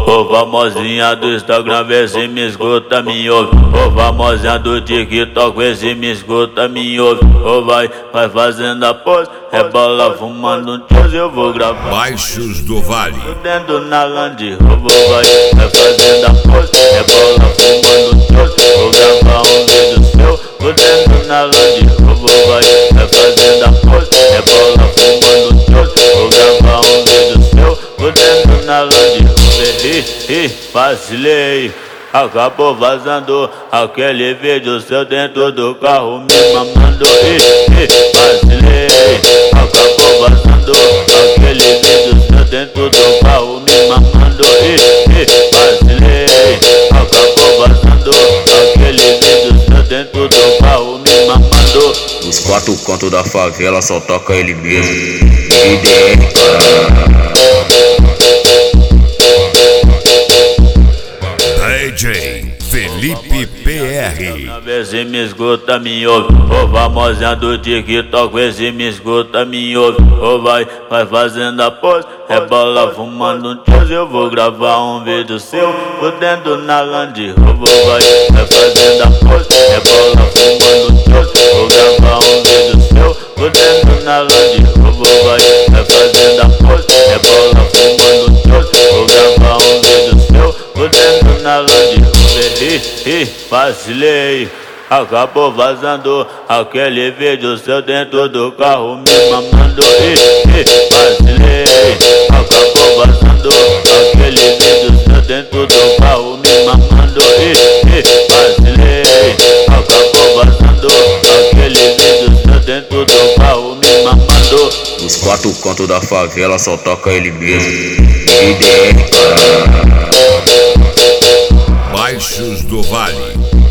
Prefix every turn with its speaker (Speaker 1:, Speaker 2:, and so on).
Speaker 1: Ô famosinha do Instagram, vê se me escuta, me ouve. Ô famosinha do TikTok, vê se me escuta, me ouve. Ô vai fazendo a pose, rebola fumando um tioz, eu vou gravar.
Speaker 2: Baixos do Vale.
Speaker 1: Dentro na Land Rover, vai fazendo a pose, rebola fumando um tioz, vou gravar um vídeo seu. Tô dentro na Land Rover, vai fazendo a pose, rebola fumando um tioz, vou gravar um vídeo seu. Tô dentro na Land Rover, vacilei. Acabou vazando aquele vídeo seu dentro do carro me mamando. Vacilei. Acabou vazando aquele vídeo seu dentro do carro me mamando. Vacilei. Acabou vazando aquele vídeo seu dentro do carro me mamando.
Speaker 3: Os quatro cantos da favela só toca ele mesmo. IDR, cara.
Speaker 2: DJ Felipe PR.
Speaker 1: Vê se me escuta, me ouve. Ô famosinha do TikTok, vê se me escuta, me ouve. Ô vai fazendo a pose, rebola fumando um tioz, eu vou gravar um vídeo seu. Tô dentro na Land Rover, vai fazendo a pose, rebola fumando um tioz, vou gravar um vídeo seu. Tô dentro na Land Rover, vai fazendo a pose, rebola fumando um tioz, vou gravar um vídeo seu. Tô dentro na Land Rover, vacilei. Acabou vazando aquele vídeo seu dentro do carro me mamando. Vacilei. Acabou vazando aquele vídeo seu dentro do carro me mamando. Vacilei. Acabou vazando aquele vídeo seu dentro do carro me mamando.
Speaker 3: Os quatro cantos da favela só toca ele mesmo. IDR, cara.
Speaker 2: Baixos do Vale.